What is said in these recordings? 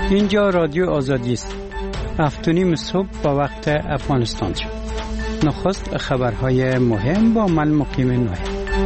اینجا رادیو آزادی است. 7:30 صبح با وقت افغانستان شد. نخست خبرهای مهم با من مقیم نوح.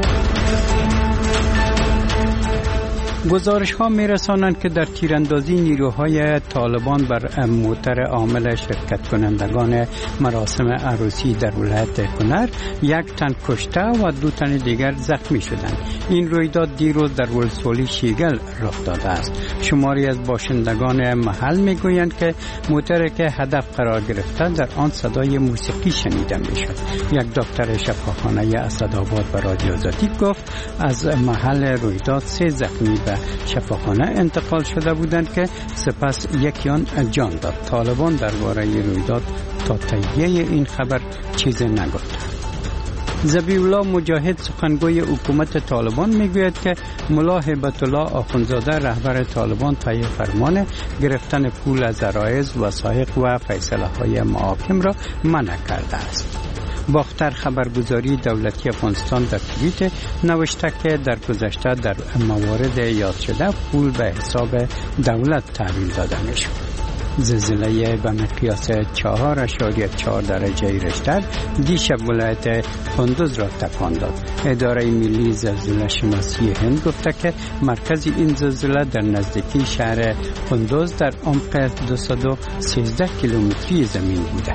گزارش ها می رسانند که در تیراندازی نیروهای طالبان بر موتر عامل شرکت کنندگان مراسم عروسی در ولایت کنر 1 تن کشته و 2 تن دیگر زخمی شدند. این رویداد دیروز در ولسوالی شیگل رخ داده است. شماری از باشندگان محل می گویند که موتری که هدف قرار گرفته در آن صدای موسیقی شنیده می شد. یک دکتر شفاخانه اسدآباد به رادیو آزادی گفت از محل رویداد 3 زخمی به شفاخانه انتقال شده بودند که سپس یکی آن جان داد. طالبان درباره رویداد تا تایید این خبر چیزی نگفت. ذبیح الله مجاهد سخنگوی حکومت طالبان میگوید که ملا هیبت الله آخوندزاده رهبر طالبان طی فرمان گرفتن پول از عرایض، وثایق و فیصله های محاکم را منع کرده است. باختر خبرگزاری دولتی افغانستان در توییت نوشته که در گذشته در موارد یاد شده پول به حساب دولت تحویل داده میشد. زلزله به مقیاس 4.4 درجه ریشتر دیشب ولایت کندوز را تکان داد. اداره ملی زلزله شناسی هند گفته که مرکز این زلزله در نزدیکی شهر کندوز در عمق 213 کیلومتری زمین بوده.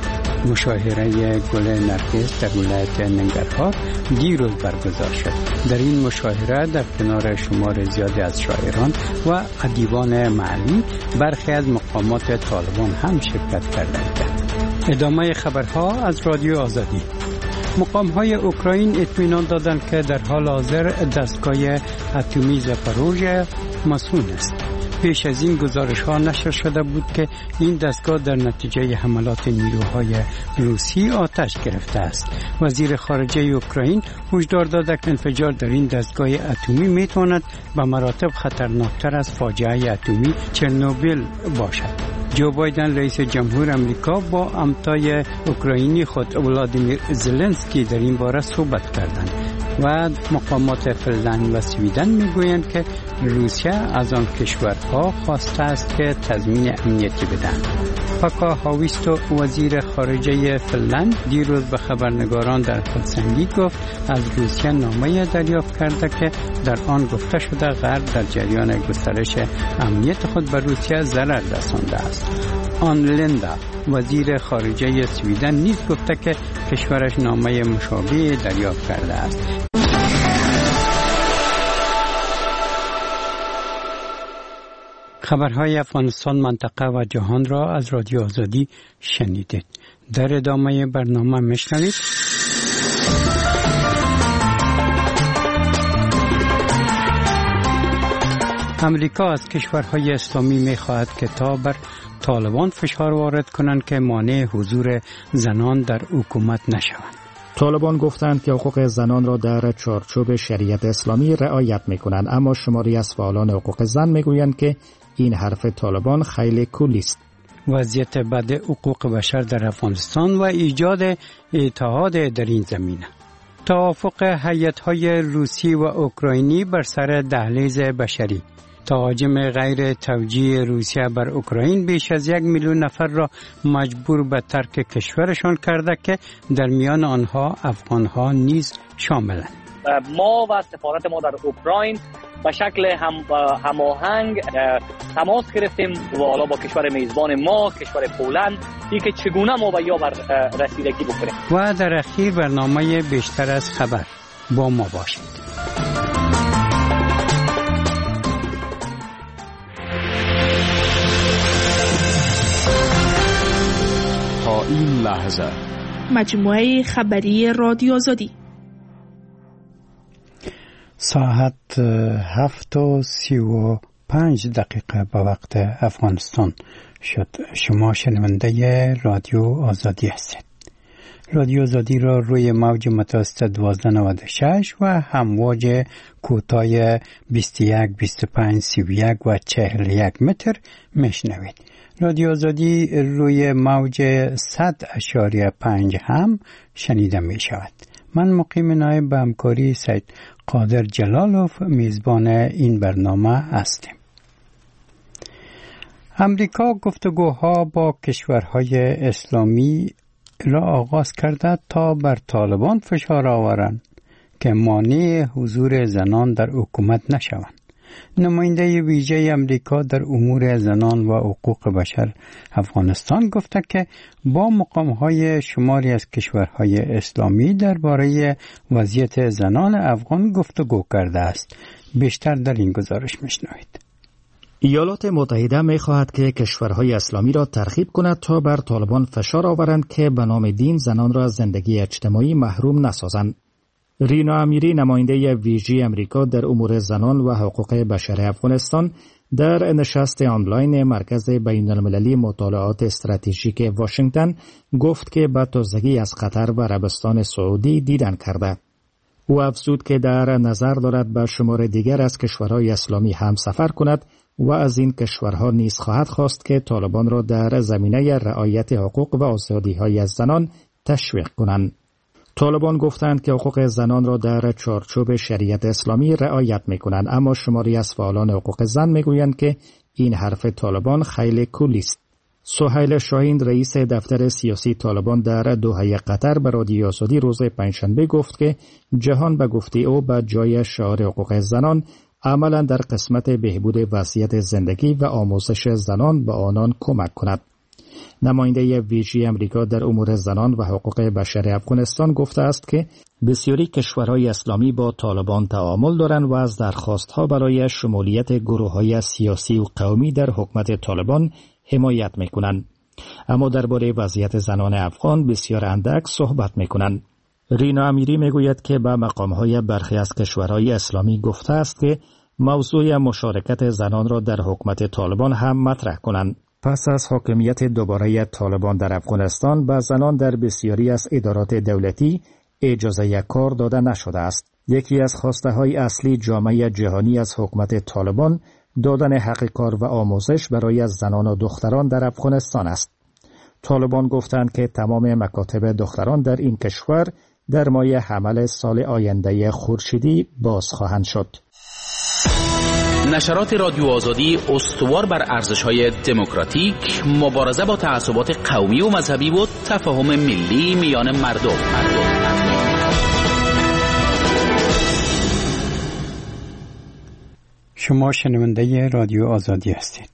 مشاهره گل نرگس در ولایت ننگرهار دیروز برگزار شد. در این مشاهره در کنار شمار زیادی از شاعران و ادیبان محلی برخی از مقامات طالبان هم شرکت کردند. ادامه خبرها از رادیو آزادی. مقام‌های اوکراین اطمینان دادند که در حال حاضر دستگاه اتمی زاپاروژه مصون است. پیش از این گزارش ها نشر شده بود که این دستگاه در نتیجه حملات نیروهای روسی آتش گرفته است. وزیر خارجه اوکراین هشدار داده که انفجار در این دستگاه اتمی میتواند به مراتب خطرناکتر از فاجعه اتمی چرنوبیل باشد. جو بایدن رئیس جمهور امریکا با همتای اوکراینی خود ولادیمیر زلنسکی در این باره صحبت کردند و مقامات فنلند و سویدن میگویند که روسیه از آن کشورها خواسته است که تضمین امنیتی بدهند. پاکا هاویستو وزیر خارجه فنلند دیروز به خبرنگاران در هلسینکی گفت از روسیه نامه دریافت کرده که در آن گفته شده غرب در جریان گسترش امنیت خود به روسیه ضرر رسانده است. آن لندا وزیر خارجه سویدن نیز گفته که کشورش نامه مشابه دریافت کرده است. خبرهای افغانستان، منطقه و جهان را از رادیو آزادی شنیدید. در ادامه برنامه میشنوید امریکا از کشورهای اسلامی می‌خواهد که تا بر طالبان فشار وارد کنند که مانع حضور زنان در حکومت نشوند. طالبان گفتند که حقوق زنان را در چارچوب شریعت اسلامی رعایت می‌کنند، اما شماری از فعالان حقوق زن می‌گویند که این حرف طالبان خیلی کلی است. وضعیت بد حقوق بشر در افغانستان و ایجاد اتحاد در این زمینه. توافق هیئت‌های روسی و اوکراینی بر سر دهلیز بشری. تهاجم غیر توجیه روسیه بر اوکراین بیش از 1 میلیون نفر را مجبور به ترک کشورشان کرده که در میان آنها افغانها نیز شاملند. ما و سفارت ما در اوکراین به شکل هماهنگ تماس گرفتیم و حالا با کشور میزبان ما، کشور پولند، که چگونه ما به یابر رسیدگی بکنیم. و در اخیر برنامه بیشتر از خبر. با ما باشید. تا این لحظه مجموعه خبری رادیو آزادی ساعت 7:35 به وقت افغانستان شد. شما شنونده رادیو آزادی هستید. رادیو آزادی را روی موج متوسط 1296 و همواج کوتاه 21 25 31 و 41 متر میشنوید. رادیو آزادی روی موج 100.5 هم شنیده می شود. من مقیم نایب به همکاری سید قادر جلالوف میزبان این برنامه هستیم. امریکا گفتگوها با کشورهای اسلامی را آغاز کرده تا بر طالبان فشار آورند که مانع حضور زنان در حکومت نشوند. نماینده ویژه امریکا در امور زنان و حقوق بشر افغانستان گفته که با مقامهای شماری از کشورهای اسلامی درباره وضعیت زنان افغان گفتگو کرده است. بیشتر در این گزارش میشنوید. ایالات متحده می‌خواهد که کشورهای اسلامی را ترغیب کند تا بر طالبان فشار آورند که به نام دین زنان را زندگی اجتماعی محروم نسازند. رینا امیری نماینده ویژه امریکا در امور زنان و حقوق بشر افغانستان در نشست آنلاین مرکز بین‌المللی مطالعات استراتژیک واشنگتن گفت که به تازگی از قطر و عربستان سعودی دیدن کرده. او افزود که در نظر دارد به شمار دیگر از کشورهای اسلامی هم سفر کند و از این کشورها نیز خواهد خواست که طالبان را در زمینه رعایت حقوق و آزادی‌های از زنان تشویق کنند. طالبان گفتند که حقوق زنان را در چارچوب شریعت اسلامی رعایت می‌کنند، اما شماری از فعالان حقوق زن می‌گویند که این حرف طالبان خیلی کلی است. سهیل شاهین رئیس دفتر سیاسی طالبان در دوحه قطر به رادیو آزادی روز پنجشنبه گفت که جهان به گفته او به جای شعار حقوق زنان عملا در قسمت بهبود وضعیت زندگی و آموزش زنان به آنان کمک کند. نماینده ویژه امریکا در امور زنان و حقوق بشر افغانستان گفته است که بسیاری کشورهای اسلامی با طالبان تعامل دارند و از درخواستها برای شمولیت گروه‌های سیاسی و قومی در حکومت طالبان حمایت می‌کنند، اما درباره وضعیت زنان افغان بسیار اندک صحبت می‌کنند. رینا امیری میگوید که به مقام‌های برخی از کشورهای اسلامی گفته است که موضوع مشارکت زنان را در حکومت طالبان هم مطرح کنند. پس از حاکمیت دوباره طالبان در افغانستان به زنان در بسیاری از ادارات دولتی اجازه کار داده نشده است. یکی از خواسته‌های اصلی جامعه جهانی از حکومت طالبان دادن حق کار و آموزش برای زنان و دختران در افغانستان است. طالبان گفتند که تمام مکاتب دختران در این کشور در ماه حمل سال آینده خورشیدی باز خواهند شد. نشرات رادیو آزادی استوار بر ارزش‌های دموکراتیک، مبارزه با تعصبات قومی و مذهبی و تفاهم ملی میان مردم. شما شنونده رادیو آزادی هستید.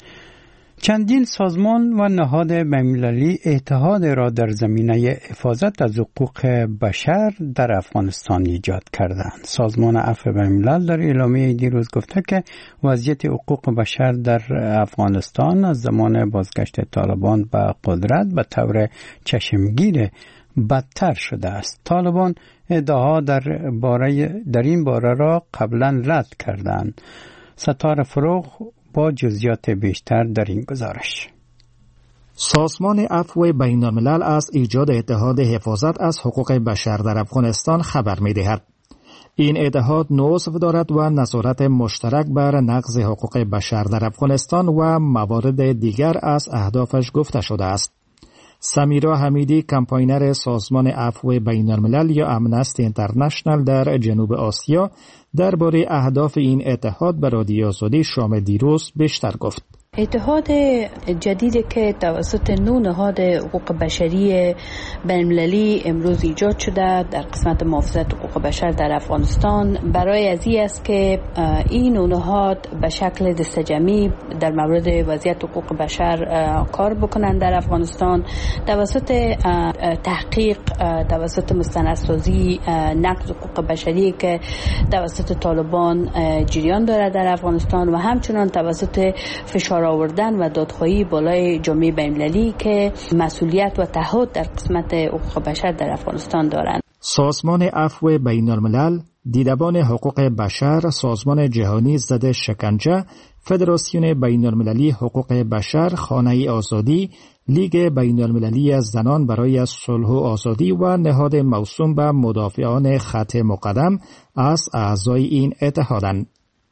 چندین سازمان و نهاد بین‌المللی اتحاد را در زمینه حفاظت از حقوق بشر در افغانستان ایجاد کردند. سازمان عفو بین‌الملل در اعلامیه دیروز گفته که وضعیت حقوق بشر در افغانستان از زمان بازگشت طالبان به قدرت به طور چشمگیر بدتر شده است. طالبان ادعاها در این باره را قبلا رد کردند. ستاره فروغ با جزئیات بیشتر در این گزارش. سازمان عفو بین‌الملل از ایجاد اتحاد حفاظت از حقوق بشر در افغانستان خبر می‌دهد. این اتحاد نظم دارد و نظارت مشترک بر نقض حقوق بشر در افغانستان و موارد دیگر از اهدافش گفته شده است. سمیرا حمیدی، کمپاینر سازمان عفو بین‌الملل یا امنستی اینترنشنال در جنوب آسیا، درباره اهداف این اتحاد به رادیو آزادی شام دیروز بیشتر گفت. اتحاد جدیدی که توسط 9 نهاد حقوق بشری بین‌المللی امروز ایجاد شده در قسمت محافظت حقوق بشر در افغانستان برای از این است که این نهاد به شکل دسته‌جمعی در مورد وضعیت حقوق بشر کار بکنند در افغانستان، توسط تحقیق، توسط مستندسازی نقض حقوق بشری که توسط طالبان جریان دارد در افغانستان و همچنان توسط فشار آوردن و دادخواهی بالای جامعه بین‌المللی که مسئولیت و تعهد در قسمت حقوق بشر در افغانستان دارند. سازمان عفو بین‌الملل، دیدبان حقوق بشر، سازمان جهانی ضد شکنجه، فدراسیون بین‌المللی حقوق بشر، خانه آزادی، لیگ بین‌المللی از زنان برای صلح و آزادی و نهاد موسوم به مدافعان خط مقدم از اعضای این اتحادند.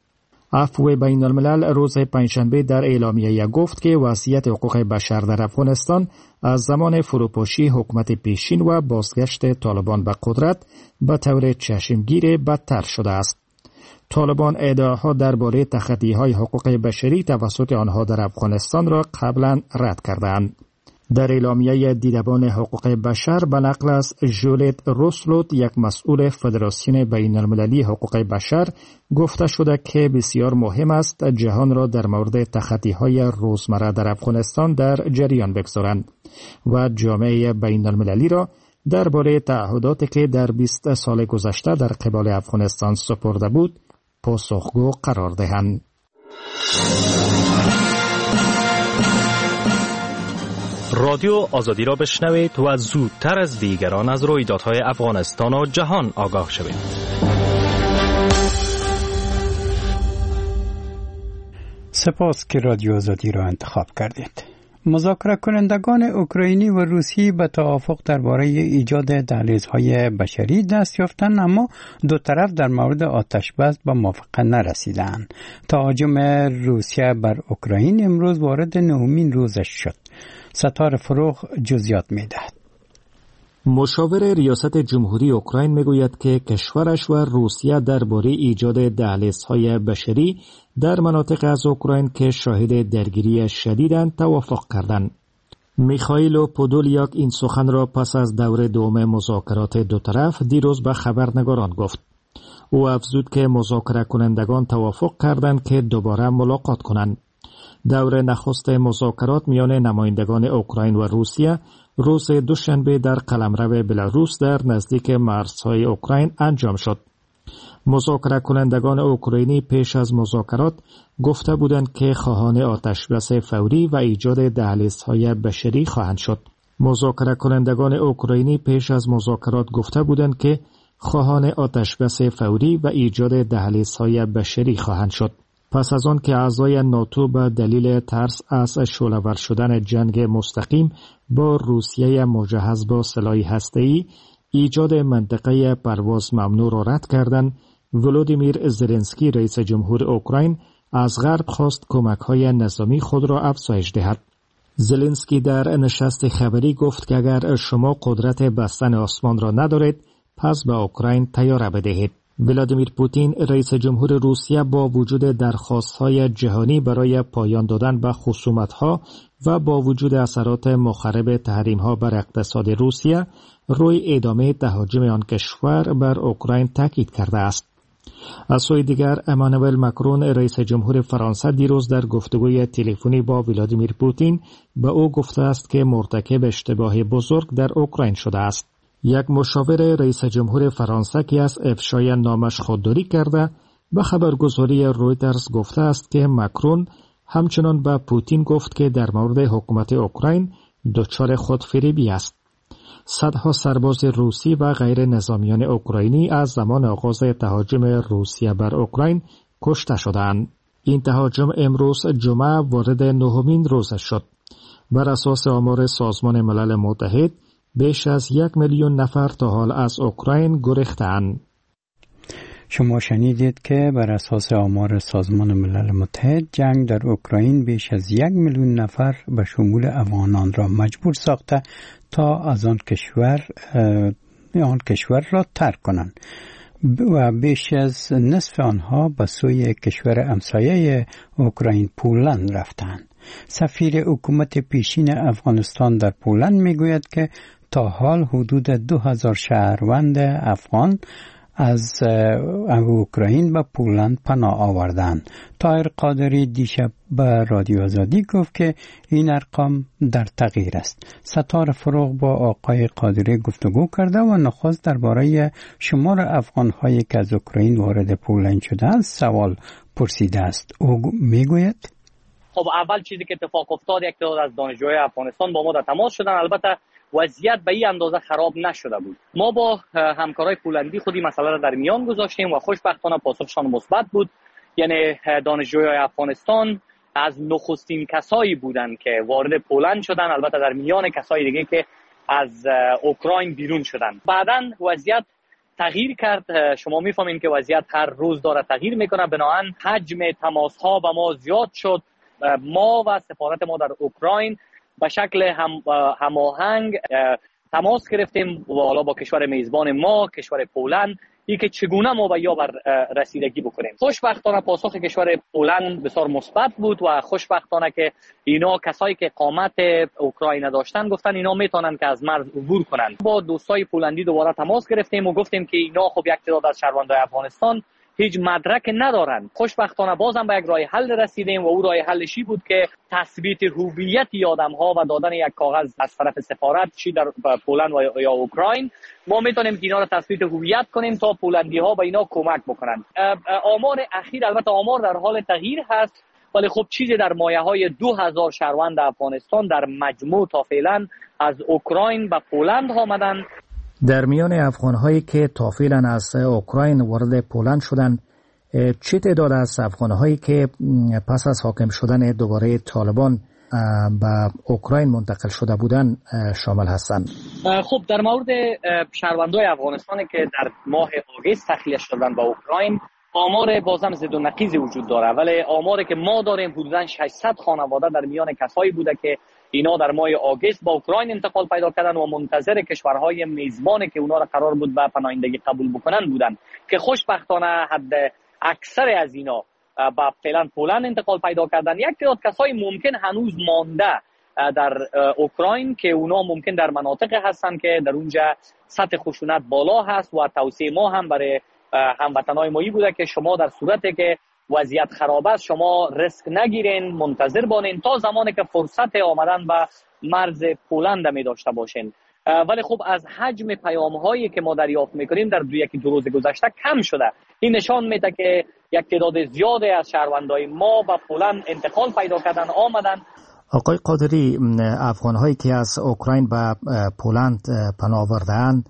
عفو بین‌الملل روز پنجشنبه در اعلامیه گفت که وضعیت حقوق بشر در افغانستان از زمان فروپاشی حکومت پیشین و بازگشت طالبان به قدرت به طور چشمگیر بدتر شده است. طالبان ادعاها درباره تخطی‌های حقوق بشری توسط آنها در افغانستان را قبلا رد کردند. در اعلامیه دیدبان حقوق بشر به نقل از جولیت روسلوت، یک مسئول فدراسیون بین المللی حقوق بشر، گفته شده که بسیار مهم است جهان را در مورد تخطی‌های روزمره در افغانستان در جریان بگذارند و جامعه بین المللی را درباره تعهداتی که در 20 سال گذشته در قبال افغانستان سپرده بود پاسخگو قرار دهند. رادیو آزادی را بشنوید و زودتر از دیگران از رویدادهای افغانستان و جهان آگاه شوید. سپاس که رادیو آزادی را انتخاب کردید. مذاکره کنندگان اوکراینی و روسی به توافق درباره ایجاد دهلیزهای بشری دست یافتند، اما دو طرف در مورد آتشبس به موافقه نرسیدند. تهاجم روسیه بر اوکراین امروز وارد 9مین روزش شد. ستار فروغ جزئیات می‌دهد. مشاور ریاست جمهوری اوکراین میگوید که کشورش و روسیه درباره ایجاد دهلیزهای بشری در مناطق از اوکراین که شاهد درگیری شدیدند توافق کردند. میخائیل پودولیاک این سخن را پس از دور دوم مذاکرات دو طرف دیروز به خبرنگاران گفت. او افزود که مذاکره کنندگان توافق کردند که دوباره ملاقات کنند. دور نخست مذاکرات میان نمایندگان اوکراین و روسیه روز دوشنبه در قلمرو بلاروس در نزدیک مرزهای اوکراین انجام شد. مذاکره کنندگان اوکراینی پیش از مذاکرات گفته بودند که خواهان آتشبس فوری و ایجاد دهلیزهای بشری خواهند شد. مذاکره کنندگان اوکراینی پیش از مذاکرات گفته بودند که خواهان آتشبس فوری و ایجاد دهلیزهای بشری خواهند شد. پس از آن که اعضای ناتو به دلیل ترس از شعله‌ور شدن جنگ مستقیم با روسیه مجهز با سلاح هسته‌ای ایجاد منطقه پرواز ممنوع را رد کردند، ولودیمیر زلنسکی رئیس جمهور اوکراین از غرب خواست کمک‌های نظامی خود را افزایش دهد. زلنسکی در نشست خبری گفت که اگر شما قدرت بستن آسمان را ندارید پس به اوکراین طیاره بدهید. ولادیمیر پوتین رئیس جمهور روسیه با وجود درخواست‌های جهانی برای پایان دادن به خصومت‌ها و با وجود اثرات مخرب تحریم‌ها بر اقتصاد روسیه روی ادامه تهاجم آن کشور بر اوکراین تاکید کرده است. از سوی دیگر امانوئل ماکرون رئیس جمهور فرانسه دیروز در گفتگوی تلفنی با ولادیمیر پوتین به او گفته است که مرتکب اشتباه بزرگ در اوکراین شده است. یک مشاور رئیس جمهور فرانسه که از افشای نامش خودداری کرده به خبرگزاری رویترز گفته است که ماکرون همچنان به پوتین گفت که در مورد حکومت اوکراین دچار خودفریبی است. صدها سرباز روسی و غیر نظامیان اوکراینی از زمان آغاز تهاجم روسیه بر اوکراین کشته شدند. این تهاجم امروز جمعه وارد 9مین روزش شد. بر اساس آمار سازمان ملل متحد بیش از 1 میلیون نفر تا حال از اوکراین گریختند. شما شنیدید که بر اساس آمار سازمان ملل متحد جنگ در اوکراین بیش از 1 میلیون نفر به شمول افغانان را مجبور ساخته تا از آن کشور را ترک کنند و بیش از نصف آنها به سوی کشور همسایه اوکراین پولند رفتند. سفیر حکومت پیشین افغانستان در پولند میگوید که تا حال حدود 2000 شهروند افغان از اوکراین به پولند پناه آوردند. طاهر قادری دیشب به رادیو آزادی گفت که این ارقام در تغییر است. ستار فروغ با آقای قادری گفتگو کرده و نخست درباره شمار افغان‌هایی که از اوکراین وارد پولند شدند سوال پرسیده است. او میگوید خب اول چیزی که اتفاق افتاد یک تعداد از دانشجوهای افغانستان با ما در تماس شدن. البته وضعیت به این اندازه خراب نشده بود. ما با همکارای پولندی خودی مسئله را در میان گذاشتیم و خوشبختانه پاسخشان مثبت بود. یعنی دانشجوهای افغانستان از نخستین کسایی بودند که وارد پولند شدن، البته در میان کسای دیگه که از اوکراین بیرون شدن. بعداً وضعیت تغییر کرد. شما میفهمین که وضعیت هر روز داره تغییر میکنه، بنابراین حجم تماس ها با ما زیاد شد. ما و سفارت ما در اوکراین به شکل هماهنگ تماس گرفتیم با کشور میزبان ما، کشور پولند، این که چگونه ما به یابر رسیدگی بکنیم. خوشبختانه پاسخ کشور پولند بسیار مثبت بود و خوشبختانه که اینا کسایی که اقامت اوکراین داشتن گفتن اینا میتونن که از مرز عبور کنن. با دوستای پولندی دوباره تماس گرفتیم و گفتیم که اینا خب یک تعداد از شهروندان افغانستان هیچ مدرک ندارن. خوشبختانه بازم به یک راه حل رسیدیم و او راه حلشی بود که تثبیت هویت آدم‌ها و دادن یک کاغذ از طرف سفارت چی در پولند و یا اوکراین. ما میتونیم که اینا رو تثبیت هویت کنیم تا پولندی‌ها به اینا کمک بکنن. آمار اخیر البته آمار در حال تغییر هست، ولی خب چیزی در مایه‌های 2000 شهروند افغانستان در مجموع تا فعلا از اوکراین به پولند آمدن. در میان افغان‌هایی که تا فعلا از اوکراین وارد پولند شدند، چه تعداد از افغان‌هایی که پس از حاکم شدن دوباره طالبان به اوکراین منتقل شده بودند شامل هستند؟ خب در مورد شهروندان افغانستانی که در ماه آگوست تخلیه شدن به اوکراین، آمار بازم زد و نقیض وجود داره، ولی آماری که ما داریم حدوداً 600 خانواده در میان کسایی بوده که اینا در ماه آگوست با اوکراین انتقال پیدا کردن و منتظر کشورهای میزبانی که اونا را قرار بود به پناهندگی قبول بکنن بودن که خوشبختانه حد اکثر از اینا با فعلا پولند انتقال پیدا کردن. یک تعداد کسایی ممکن هنوز مانده در اوکراین که اونا ممکن در مناطق هستن که در اونجا سطح خشونت بالا هست و توصیه ما هم برای هموطنای مایی بوده که شما در صورتی که وضعیت خراب است شما ریسک نگیرین، منتظر بانین تا زمانی که فرصت آمدن به مرز پولند می داشته باشین. ولی خب از حجم پیام هایی که ما دریافت میکنیم در دو روز گذشته کم شده. این نشان میده که یک تعداد زیادی از شهروندای ما به پولند انتقال پیدا کردن آمدن. آقای قادری، افغان‌هایی که از اوکراین به پولند پناه آورده‌اند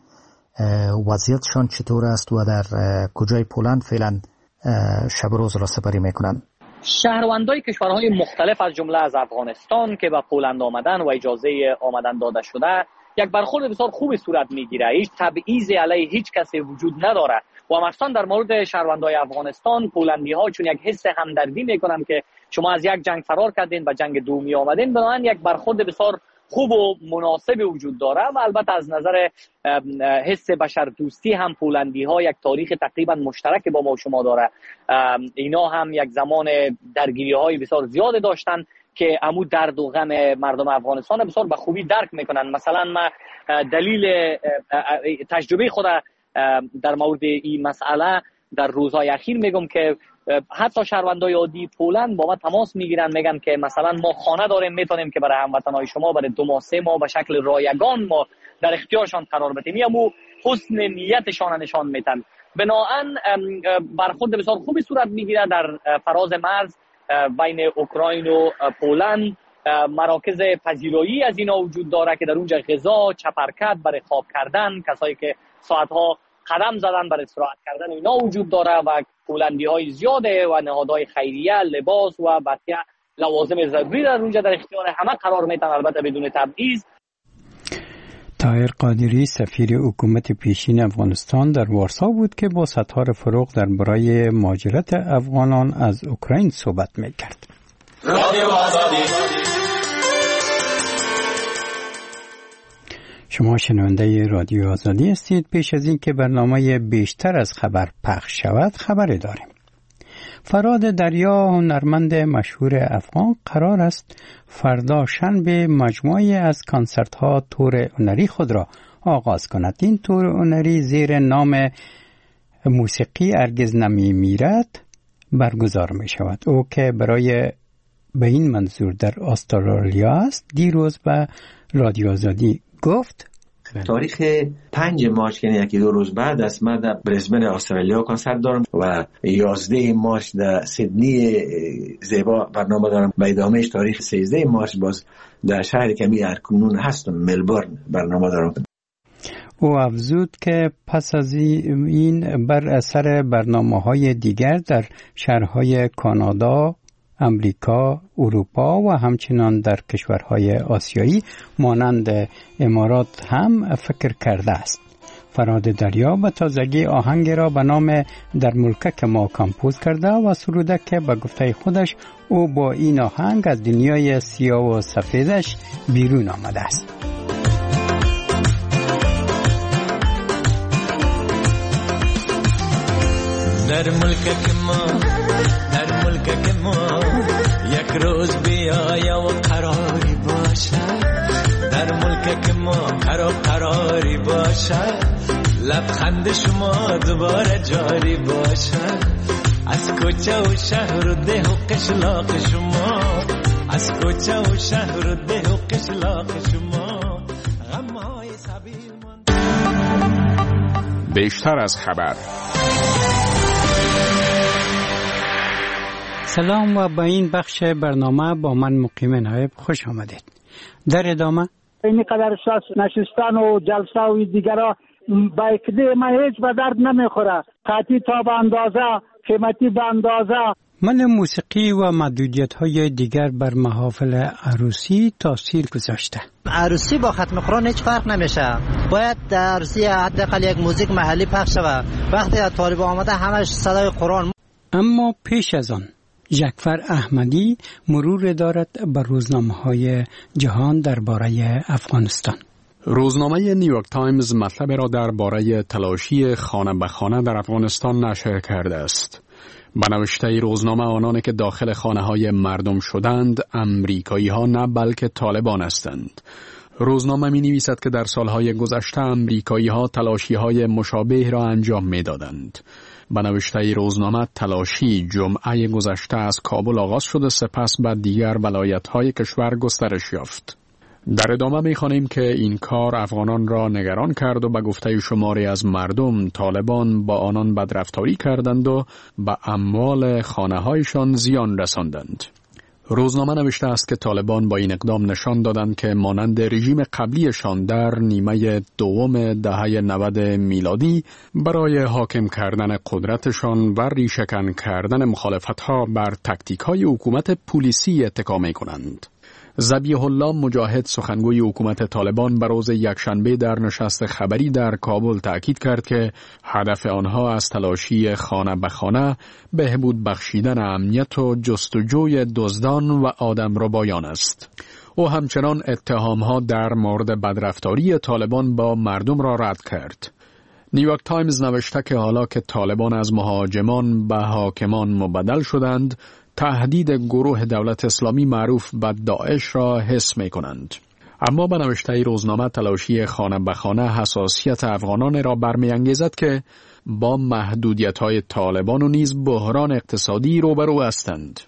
وضعیتشان چطور است و در کجای پولند فعلا شب و روز را سپری میکنند؟ شهروندای کشورهای مختلف از جمله از افغانستان که به پولند آمدن و اجازه آمدن داده شده یک برخورد بسیار خوبی صورت میگیره. هیچ تبعیض علیه هیچ کسی وجود نداره و مخصوصا در مورد شهروندای افغانستان پولندی ها چون یک حس همدردی میکنن که شما از یک جنگ فرار کردین و جنگ دومی آمدین، بنابراین یک برخورد بسیار خوب و مناسب وجود داره و البته از نظر حس بشر دوستی هم پولندی ها یک تاریخ تقریبا مشترک با ما و شما داره. اینا هم یک زمان درگیری های بسیار زیاد داشتن که عمو درد و غم مردم افغانستان بسیار به خوبی درک میکنن. مثلا من دلیل تجربه خود در مورد این مسئله در روزهای اخیر میگم که حتی شهروندای عادی پولند با ما تماس میگیرن، میگن که مثلا ما خانه داریم میتونیم که برای هموطنهای شما برای 2 ماه 3 ماه به شکل رایگان ما در اختیارشان قرار بدیم. یا حسن نیتشان نشان میدن. بنابراین برخورد بسیار خوبی صورت میگیره در فراز مرز بین اوکراین و پولند. مراکز پذیرایی از اینا وجود داره که در اونجا غذا، چپرکت برای خواب کردن، کسایی که ساعتها قدم زدن برای استراحت کردن اینا وجود داره و پولندی های زیاده و نهادهای خیریه، لباس و بقیه لوازم ضروری در اونجا در اختیار همه قرار میدن، البته بدون تبعیض. طاهر قادری سفیر حکومت پیشین افغانستان در وارسا بود که با ستار فروغ درباره مهاجرت افغانان از اوکراین صحبت میکرد. شما شنونده رادیو آزادی هستید. پیش از این که برنامه بیشتر از خبر پخش شود خبری داریم. فراد دریا هنرمند مشهور افغان قرار است فردا شنبه مجموعی از کنسرت ها تور هنری خود را آغاز کند. این تور هنری زیر نام موسیقی هرگز نمی میرد برگزار می شود. او که برای به این منظور در استرالیا است دیروز به رادیو آزادی گفت تاریخ 5 مارچ یعنی 1-2 روز بعد است من در برزبن استرالیا کنسرت دارم و 11 مارچ در سیدنی زیبا برنامه دارم. به ادامهش تاریخ 13 مارچ باز در شهر کمی ارکنون هستم ملبورن برنامه دارم. او افزود که پس از این بر اثر برنامه‌های دیگر در شهرهای کانادا، امریکا، اروپا و همچنان در کشورهای آسیایی مانند امارات هم فکر کرده است. فراد دریا به تازگی آهنگ را به نام در ملکک ما کمپوز کرده و سروده که به گفته خودش او با این آهنگ از دنیای سیاه و سفیدش بیرون آمده است. در ملک ما یک روز بیایا و قراری باشد، در ملک ما قراری باشد، لبخند شما دوباره جاری باشد، از کوچه و شهر و ده و قشلاق شما، از کوچه و شهر و ده و قشلاق شما غمهای سبیل من. بیشتر از خبر. سلام و با این بخش برنامه با من مقیم نایب خوش آمدید. در ادامه این قدر نشستن و جلسه و دیگرها با اکده من هیچ به درد نمیخوره. قطعی تا به اندازه، قیمتی به اندازه. من موسیقی و محدودیت‌های دیگر بر محافل عروسی تاثیر گذاشته. عروسی با ختم قرآن هیچ فرق نمیشه. باید در عروسی حداقل یک موزیک محلی پخش شود. وقتی از طالب آمده همش صدای قرآن. اما پیش از آن جعفر احمدی مرور دارد بر روزنامه‌های جهان درباره افغانستان. روزنامه نیویورک تایمز مطلب را درباره تلاشی خانه به خانه در افغانستان نشر کرده است. به نوشته روزنامه آنانی که داخل خانه‌های مردم شدند امریکایی‌ها نه بلکه طالبان هستند. روزنامه می‌نویسد که در سالهای گذشته امریکایی‌ها تلاشی‌های مشابه را انجام می‌دادند. به نوشته روزنامه تلاشی جمعه گذشته از کابل آغاز شده، سپس به دیگر ولایت‌های کشور گسترش یافت. در ادامه می‌خوانیم که این کار افغانان را نگران کرد و به گفته شماری از مردم طالبان با آنان بدرفتاری کردند و به اموال خانه‌هایشان زیان رساندند. روزنامه نوشته است که طالبان با این اقدام نشان دادند که مانند رژیم قبلیشان در نیمه دوم دهه 90 میلادی برای حاکم کردن قدرتشان و ریشه‌کن کردن مخالفت‌ها بر تاکتیک‌های حکومت پلیسی اتکا می‌کنند. ذبیح الله مجاهد سخنگوی حکومت طالبان به روز یکشنبه در نشست خبری در کابل تأکید کرد که هدف آنها از تلاشی خانه به خانه بهبود بخشیدن امنیت و جستجوی دزدان و آدمربایان است. او همچنان اتهامها در مورد بدرفتاری طالبان با مردم را رد کرد. نیویورک تایمز نوشته که حالا که طالبان از مهاجمان به حاکمان مبدل شدند، تهدید گروه دولت اسلامی معروف به داعش را حس می کنند. اما به نوشته روزنامه تلاشی خانه به خانه حساسیت افغانان را برمی‌انگیزد که با محدودیت‌های طالبان و نیز بحران اقتصادی روبرو هستند.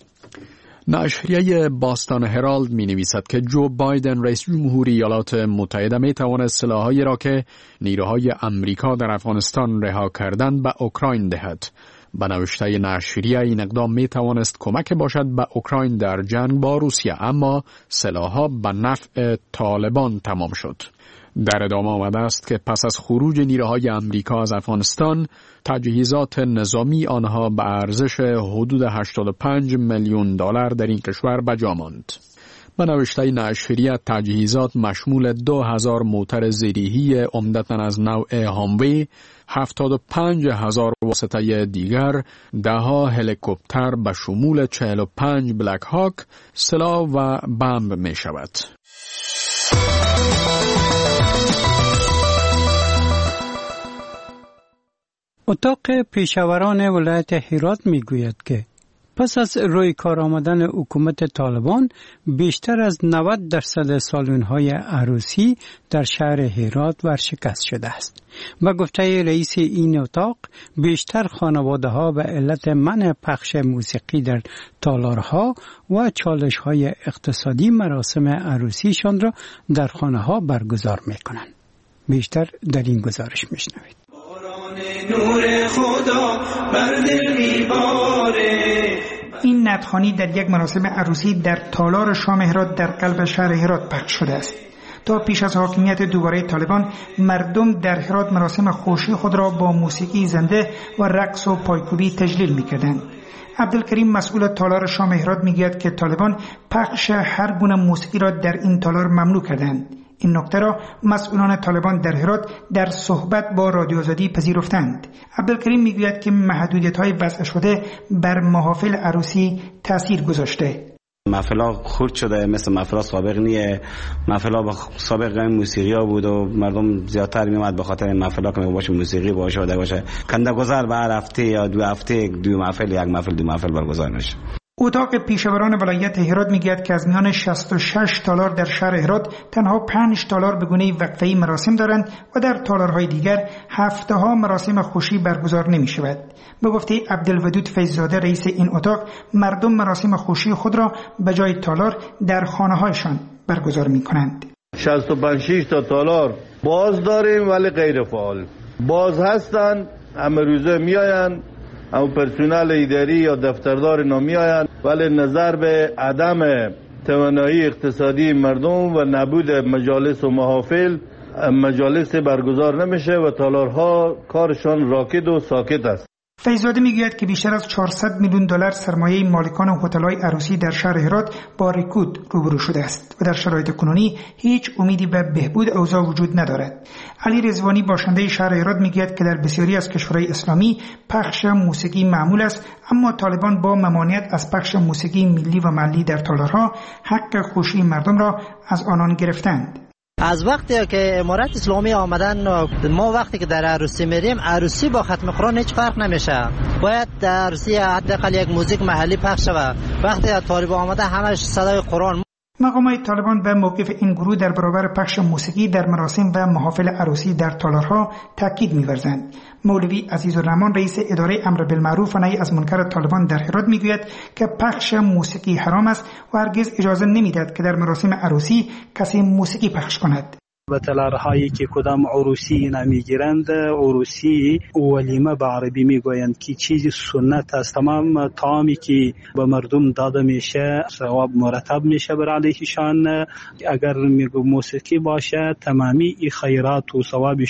نشریه باستان هرالد می نویسد که جو بایدن رئیس جمهوری ایالات متحده می تواند سلاح‌هایی را که نیروهای امریکا در افغانستان رها کردند به اوکراین دهد. به نوشته نشریه این اقدام می توانست کمک باشد به اوکراین در جنگ با روسیه، اما سلاح‌ها به نفع طالبان تمام شد. در ادامه آمده است که پس از خروج نیروهای امریکا از افغانستان، تجهیزات نظامی آنها به ارزش حدود 85 میلیون دلار در این کشور به جا ماند. به نوشته نشریه تجهیزات مشمول 2000 موتر زیریهی عمدتاً از نوع هاموی، 75,000 واسطه دیگر، 10 هلیکوپتر به شمول 45 بلک هاک، سلاح و بمب می شود. اتاق پیشاوران ولایت هرات می گوید که پس از روی کار آمدن حکومت طالبان بیشتر از 90% سالن‌های عروسی در شهر هرات ورشکست شده است. و گفته رئیس این اتاق بیشتر خانواده‌ها به علت منع پخش موسیقی در تالارها و چالش‌های اقتصادی مراسم عروسیشان را در خانه‌ها برگزار می‌کنند. بیشتر در این گزارش می‌شنوید. نور خدا بر دل میباره. این نطخوانی در یک مراسم عروسی در تالار شام هرات در قلب شهر هرات پخش شده است. تا پیش از حاکمیت دوباره طالبان، مردم در هرات مراسم خوشی خود را با موسیقی زنده و رقص و پایکوبی تجلیل می‌کردند. عبدالکریم مسئول تالار شام هرات میگوید که طالبان پخش هر گونه موسیقی را در این تالار ممنوع کردند. این نکته را مسئولان طالبان در هرات در صحبت با رادیو آزادی پذیرفتند. عبدالکریم میگوید که محدودیت‌های وضع شده بر محافل عروسی تأثیر گذاشته. محفلا خرد شده، مثل محفلا سابق نیه. محفلا سابق موسیقی ها بود و مردم زیادتر میومد به خاطر محفلا که باشه موسیقی باشه و باشه کنده گذار به هر هفته یا 2 هفته 2 محفل، 1 محفل 2 محفل برگزار میشه. اتاق پیشوران ولایت هرات میگوید که از میان 66 تالار در شهر هرات تنها 5 تالار به گونه وقفه‌ای مراسم دارند و در تالارهای دیگر هفته‌ها مراسم خوشی برگزار نمی‌شود. به گفته عبدالودود فیض‌زاده رئیس این اتاق، مردم مراسم خوشی خود را به جای تالار در خانه‌هایشان برگزار می‌کنند. 65 تا تالار باز داریم ولی غیر فعال. باز هستند، همه روزه میآیند، اما پرسنل اداری یا دفتردار نمی آیند، ولی نظر به عدم توانایی اقتصادی مردم و نبود مجالس و محافل، مجالس برگزار نمیشه و تالارها کارشان راکد و ساکت است. فیض‌زاده میگوید که بیشتر از 400 میلیون دلار سرمایه مالکان هتل‌های عروسی در شهر هرات با رکود روبرو شده است و در شرایط کنونی هیچ امیدی به بهبود اوضاع وجود ندارد. علی رضوانی باشنده شهر هرات میگوید که در بسیاری از کشورهای اسلامی پخش موسیقی معمول است، اما طالبان با ممانعت از پخش موسیقی ملی و محلی در تالارها حق خوشی مردم را از آنان گرفتند. از وقتی که امارت اسلامی آمدن، ما وقتی که در عروسی میریم، عروسی با ختم قرآن هیچ فرق نمیشه. باید در عروسی حداقل یک موزیک محلی پخش شود. وقتی طالبان آمده همش صدای قرآن. مقامات طالبان به موقف این گروه در برابر پخش موسیقی در مراسم و محافل عروسی در تالارها تاکید می‌ورزند. مولوی عزیزالرحمن رئیس اداره امر بالمعروف و نهی از منکر طالبان در هرات میگوید که پخش موسیقی حرام است و هرگز اجازه نمیدهد که در مراسم عروسی کسی موسیقی پخش کند. به تالارهایی که کدام عروسی نمیگیرند، عروسی ولیمه به عربی میگویند که چیزی سنت است. تمام طعامی که به مردم داده میشه ثواب مرتب میشه بر علیهشان. اگر موسیقی باشه تمامی خیرات و ثواب